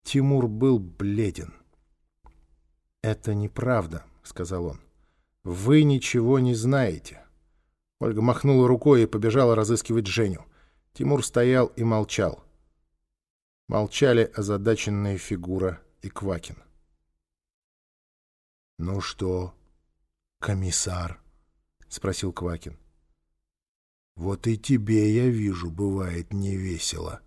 Тимур был бледен. «Это неправда», — сказал он. «Вы ничего не знаете». Ольга махнула рукой и побежала разыскивать Женю. Тимур стоял и молчал. Молчали озадаченная фигура и Квакин. «Ну что, комиссар?» — спросил Квакин. «Вот и тебе, я вижу, бывает невесело».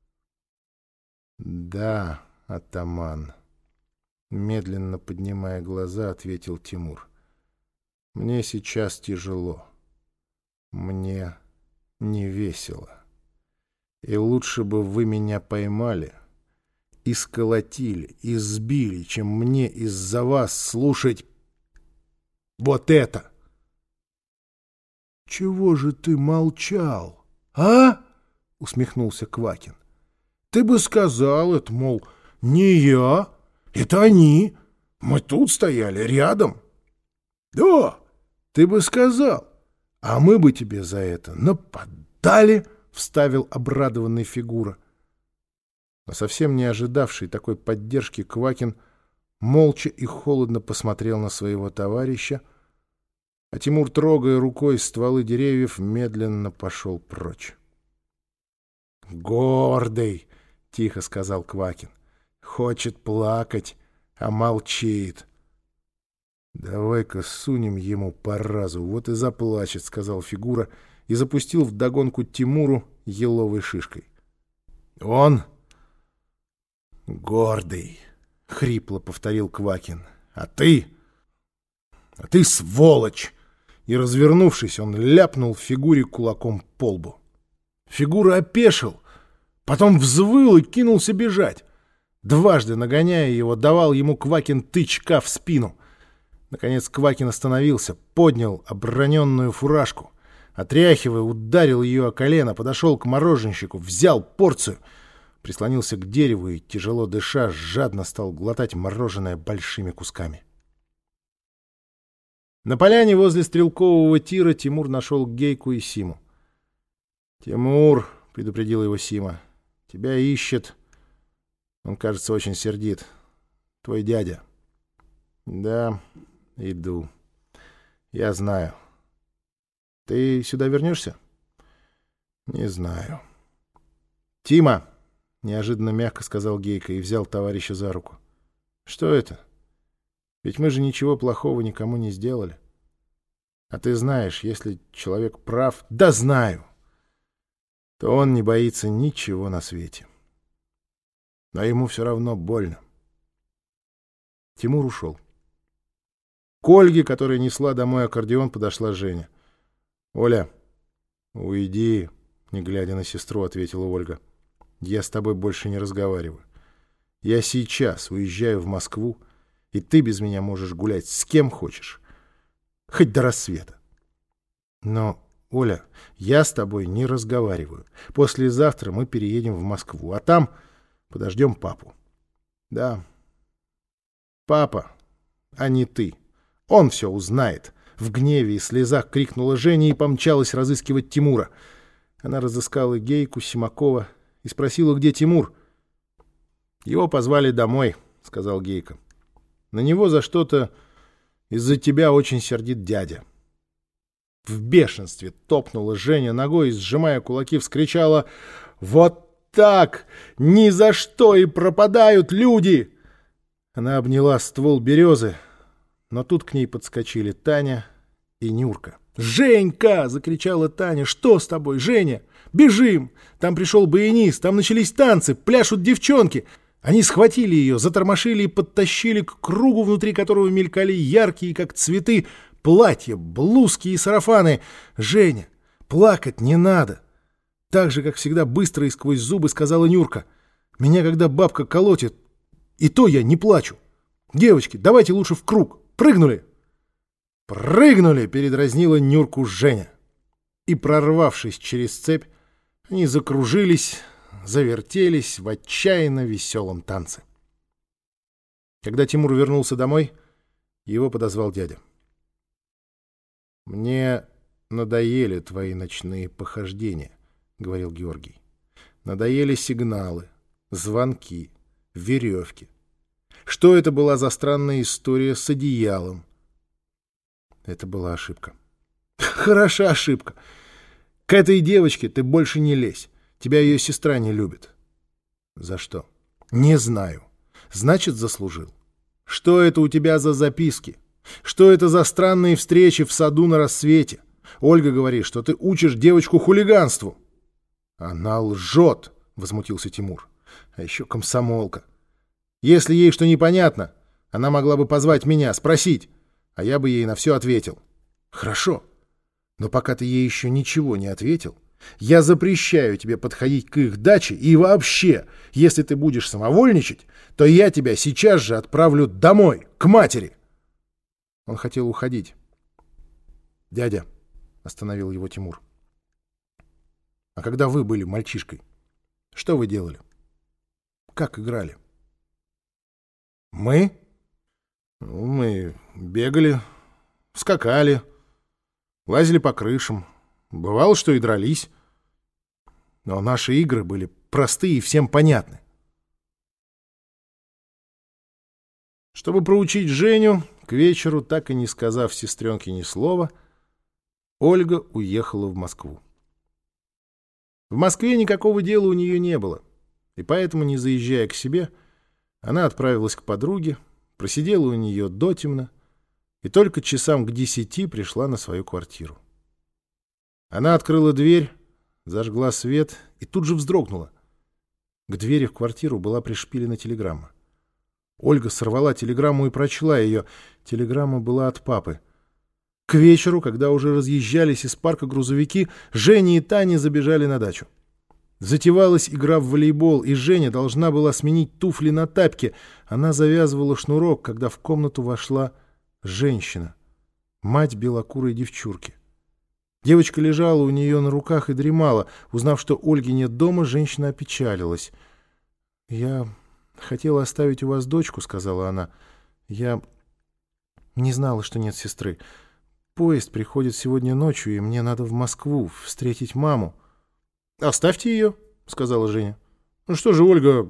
«Да, атаман», — медленно поднимая глаза, ответил Тимур. «Мне сейчас тяжело. Мне не весело. И лучше бы вы меня поймали и сколотили, и сбили, чем мне из-за вас слушать вот это». «Чего же ты молчал, а?» — усмехнулся Квакин. «Ты бы сказал это, мол, не я, это они. Мы тут стояли рядом. Да, ты бы сказал, а мы бы тебе за это нападали», — вставил обрадованный фигура. Но совсем не ожидавший такой поддержки Квакин молча и холодно посмотрел на своего товарища, а Тимур, трогая рукой стволы деревьев, медленно пошел прочь. «Гордый!» — тихо сказал Квакин. «Хочет плакать, а молчит». «Давай-ка сунем ему по разу, вот и заплачет», — сказал фигура и запустил вдогонку Тимуру еловой шишкой. «Он гордый!» — хрипло повторил Квакин. «А ты сволочь!» И, развернувшись, он ляпнул фигуре кулаком по лбу. Фигура опешил, потом взвыл и кинулся бежать. Дважды, нагоняя его, давал ему Квакин тычка в спину. Наконец Квакин остановился, поднял оброненную фуражку, отряхивая, ударил ее о колено, подошел к мороженщику, взял порцию, прислонился к дереву и, тяжело дыша, жадно стал глотать мороженое большими кусками. На поляне возле стрелкового тира Тимур нашел Гейку и Симу. «Тимур», — предупредил его Сима, — «тебя ищет. Он, кажется, очень сердит. Твой дядя». «Да, иду. Я знаю. Ты сюда вернешься?» «Не знаю». «Тима», — неожиданно мягко сказал Гейка и взял товарища за руку. «Что это? Ведь мы же ничего плохого никому не сделали. А ты знаешь, если человек прав, да знаю, то он не боится ничего на свете. Но ему все равно больно». Тимур ушел. К Ольге, которая несла домой аккордеон, подошла Женя. «Оля, уйди», — не глядя на сестру, ответила Ольга. «Я с тобой больше не разговариваю. Я сейчас уезжаю в Москву, и ты без меня можешь гулять с кем хочешь, хоть до рассвета. Но, Оля, я с тобой не разговариваю. Послезавтра мы переедем в Москву, а там подождем папу». «Да, папа, а не ты. Он все узнает». В гневе и слезах крикнула Женя и помчалась разыскивать Тимура. Она разыскала Гейку, Симакова и спросила, где Тимур. «Его позвали домой», — сказал Гейка. «На него за что-то из-за тебя очень сердит дядя». В бешенстве топнула Женя ногой и, сжимая кулаки, вскричала: «Вот так! Ни за что и пропадают люди!» Она обняла ствол березы, но тут к ней подскочили Таня и Нюрка. «Женька!» — закричала Таня. «Что с тобой, Женя? Бежим! Там пришел баянист, там начались танцы, пляшут девчонки!» Они схватили ее, затормошили и подтащили к кругу, внутри которого мелькали яркие, как цветы, платья, блузки и сарафаны. «Женя, плакать не надо!» Так же, как всегда, быстро и сквозь зубы сказала Нюрка. «Меня, когда бабка колотит, и то я не плачу. Девочки, давайте лучше в круг. Прыгнули!» «Прыгнули!» — передразнила Нюрку Женя. И, прорвавшись через цепь, они закружились, завертелись в отчаянно веселом танце. Когда Тимур вернулся домой, его подозвал дядя. «Мне надоели твои ночные похождения», — говорил Георгий. «Надоели сигналы, звонки, веревки? Что это была за странная история с одеялом? Это была ошибка. Хороша ошибка. К этой девочке ты больше не лезь. Тебя ее сестра не любит. За что? Не знаю. Значит, заслужил. Что это у тебя за записки? Что это за странные встречи в саду на рассвете? Ольга говорит, что ты учишь девочку хулиганству. Она лжет, возмутился Тимур. А еще комсомолка. Если ей что непонятно, она могла бы позвать меня, спросить, а я бы ей на все ответил. Хорошо. Но пока ты ей еще ничего не ответил, я запрещаю тебе подходить к их даче, и вообще, если ты будешь самовольничать, то я тебя сейчас же отправлю домой, к матери. Он хотел уходить. Дядя, остановил его Тимур. А когда вы были мальчишкой, что вы делали? Как играли? Мы? Ну, мы бегали, скакали, лазили по крышам. Бывало, что и дрались. Но наши игры были простые и всем понятны. Чтобы проучить Женю, к вечеру, так и не сказав сестренке ни слова, Ольга уехала в Москву. В Москве никакого дела у нее не было, и поэтому, не заезжая к себе, она отправилась к подруге, просидела у нее дотемно и только часам к 10 пришла на свою квартиру. Она открыла дверь, зажгла свет и тут же вздрогнула. К двери в квартиру была пришпилена телеграмма. Ольга сорвала телеграмму и прочла ее. Телеграмма была от папы. К вечеру, когда уже разъезжались из парка грузовики, Женя и Таня забежали на дачу. Затевалась игра в волейбол, и Женя должна была сменить туфли на тапки. Она завязывала шнурок, когда в комнату вошла женщина, мать белокурой девчурки. Девочка лежала у нее на руках и дремала. Узнав, что Ольги нет дома, женщина опечалилась. «Я хотела оставить у вас дочку», — сказала она. «Я не знала, что нет сестры. Поезд приходит сегодня ночью, и мне надо в Москву встретить маму». «Оставьте ее», — сказала Женя. «Ну что же, Ольга,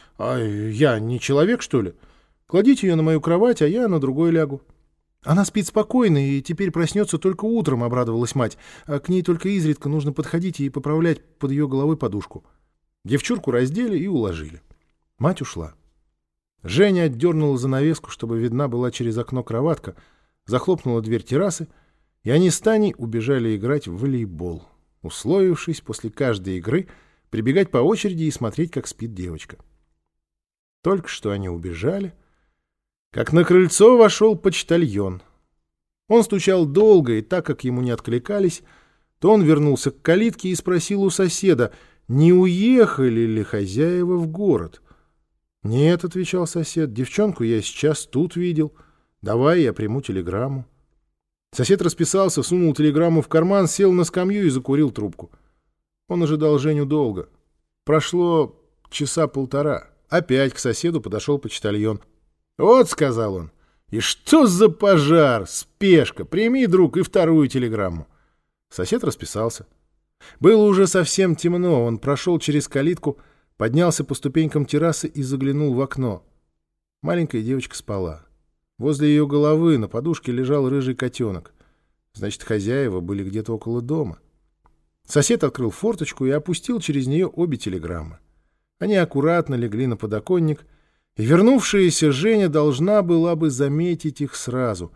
я не человек, что ли? Кладите ее на мою кровать, а я на другой лягу». «Она спит спокойно и теперь проснется только утром», — обрадовалась мать. «А к ней только изредка нужно подходить и поправлять под ее головой подушку». Девчурку раздели и уложили. Мать ушла. Женя отдернула занавеску, чтобы видна была через окно кроватка, захлопнула дверь террасы, и они с Таней убежали играть в волейбол, условившись после каждой игры прибегать по очереди и смотреть, как спит девочка. Только что они убежали, как на крыльцо вошел почтальон. Он стучал долго, и так как ему не откликались, то он вернулся к калитке и спросил у соседа, не уехали ли хозяева в город. «Нет», — отвечал сосед, — «девчонку я сейчас тут видел. Давай я приму телеграмму». Сосед расписался, сунул телеграмму в карман, сел на скамью и закурил трубку. Он ожидал Женю долго. Прошло часа полтора. Опять к соседу подошел почтальон. «Вот», — сказал он, — «и что за пожар? Спешка! Прими, друг, и вторую телеграмму». Сосед расписался. Было уже совсем темно. Он прошел через калитку, поднялся по ступенькам террасы и заглянул в окно. Маленькая девочка спала. Возле ее головы на подушке лежал рыжий котенок. Значит, хозяева были где-то около дома. Сосед открыл форточку и опустил через нее обе телеграммы. Они аккуратно легли на подоконник, и вернувшаяся Женя должна была бы заметить их сразу.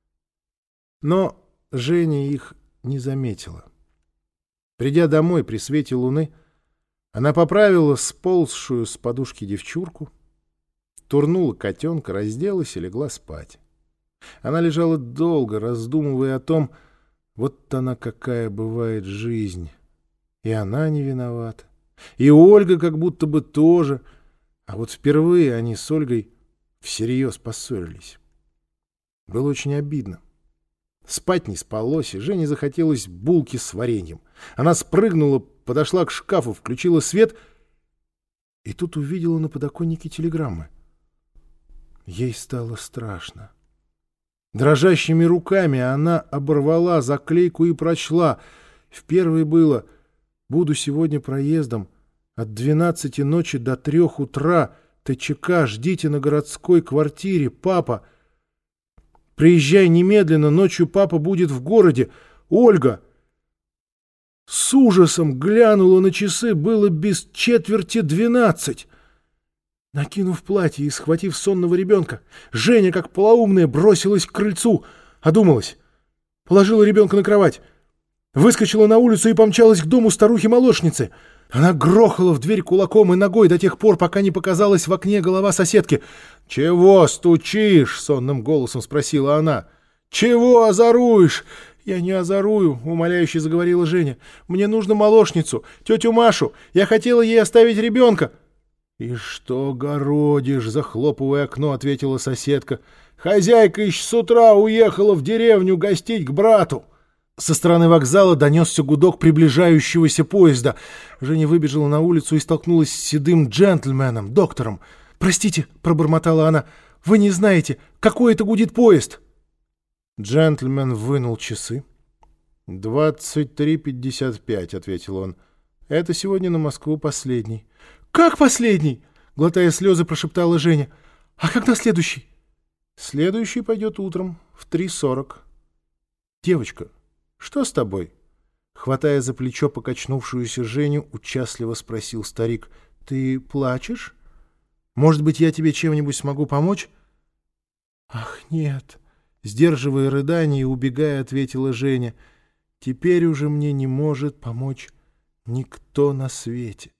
Но Женя их не заметила. Придя домой при свете луны, она поправила сползшую с подушки девчурку, турнула котенка, разделась и легла спать. Она лежала долго, раздумывая о том, вот она какая бывает жизнь. И она не виновата, и Ольга как будто бы тоже. А вот впервые они с Ольгой всерьез поссорились. Было очень обидно. Спать не спалось, и Жене захотелось булки с вареньем. Она спрыгнула, подошла к шкафу, включила свет и тут увидела на подоконнике телеграммы. Ей стало страшно. Дрожащими руками она оборвала заклейку и прочла. В первой было: «Буду сегодня проездом от 12 ночи до 3 утра. ТЧК, ждите на городской квартире. Папа! Приезжай немедленно, ночью папа будет в городе. Ольга!» С ужасом глянула на часы, было без 11:45. Накинув платье и схватив сонного ребенка, Женя, как полоумная, бросилась к крыльцу. Одумалась. Положила ребенка на кровать. Выскочила на улицу и помчалась к дому старухи-молочницы. Она грохала в дверь кулаком и ногой до тех пор, пока не показалась в окне голова соседки. «Чего стучишь?» — сонным голосом спросила она. «Чего озоруешь?» «Я не озорую», — умоляюще заговорила Женя. «Мне нужно молочницу, тетю Машу. Я хотела ей оставить ребенка». «И что городишь?» — захлопывая окно, ответила соседка. «Хозяйка еще с утра уехала в деревню гостить к брату». Со стороны вокзала донесся гудок приближающегося поезда. Женя выбежала на улицу и столкнулась с седым джентльменом, доктором. «Простите», — пробормотала она, — «вы не знаете, какой это гудит поезд?» Джентльмен вынул часы. 23:55, ответил он. «Это сегодня на Москву последний». «Как последний?» — глотая слезы, прошептала Женя. «А когда следующий?» «Следующий пойдет утром в 3:40. «Девочка, что с тобой?» Хватая за плечо покачнувшуюся Женю, участливо спросил старик. «Ты плачешь? Может быть, я тебе чем-нибудь смогу помочь?» «Ах, нет!» — сдерживая рыдание и убегая, ответила Женя. «Теперь уже мне не может помочь никто на свете».